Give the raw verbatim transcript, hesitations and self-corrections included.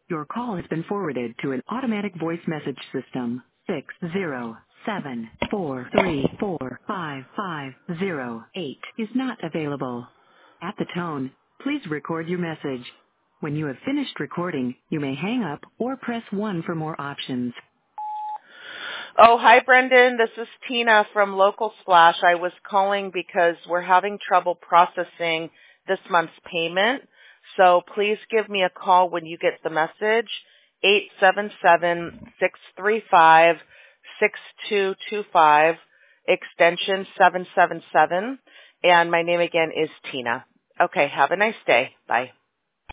Your call has been forwarded to an automatic voice message system. Six zero seven four three four five five zero eight is not available. At the tone, please record your message. When you have finished recording, you may hang up or press one for more options. Oh, hi, Brendan. This is Tina from Local Splash. I was calling because we're having trouble processing this month's payment. So please give me a call when you get the message, eight seven seven, six three five, six two two five, extension seven seven seven. And my name again is Tina. Okay, have a nice day. Bye.